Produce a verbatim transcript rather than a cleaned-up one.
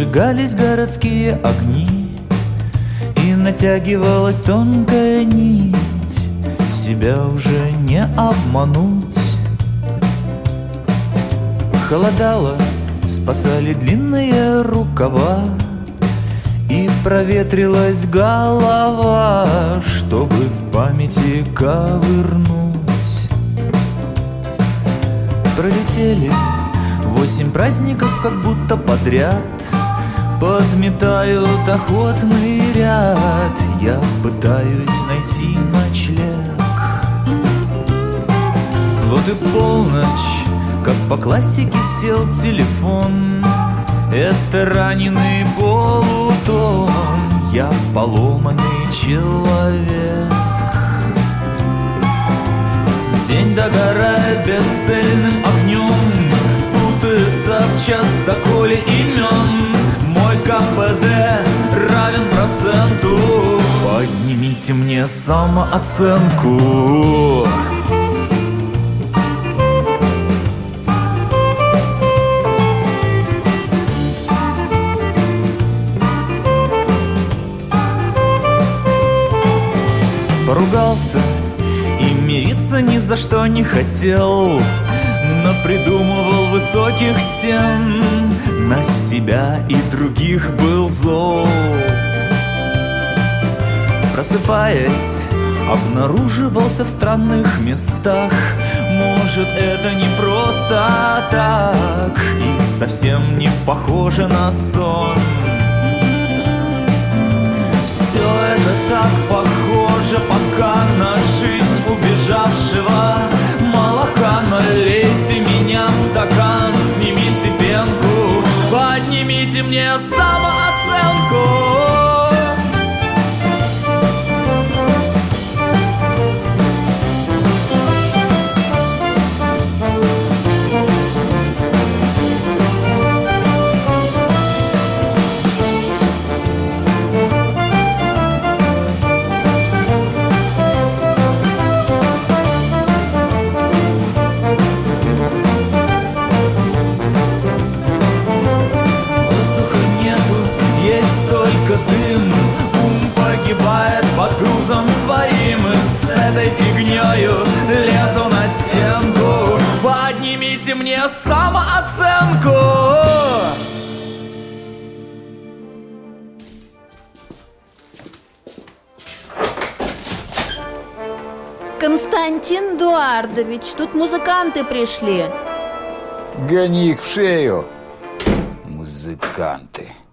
Зажигались городские огни, и натягивалась тонкая нить. Себя уже не обмануть. Холодало, спасали длинные рукава, и проветрилась голова, чтобы в памяти ковырнуть. Пролетели восемь праздников, как будто подряд, подметают охотный ряд. Я пытаюсь найти ночлег. Вот и полночь, как по классике сел телефон. Это раненый полутон, я поломанный человек. День догорает бесцельным огнем, путается в частоколе имен. Мой ка пэ дэ равен проценту. Поднимите мне самооценку. Поругался и мириться ни за что не хотел, но придумывал высоких стен, на себя и других был зол. Просыпаясь, обнаруживался в странных местах. Может, это не просто так и совсем не похоже на сон. Все это так похоже пока на жизнь убежавшего молока. Налейте меня в стакан, снимите пенку, поднимите мне самооценку. Под грузом своим и с этой фигнёю лезу на стенку. Поднимите мне самооценку. Константин Эдуардович, тут музыканты пришли. Гони их в шею. Музыканты.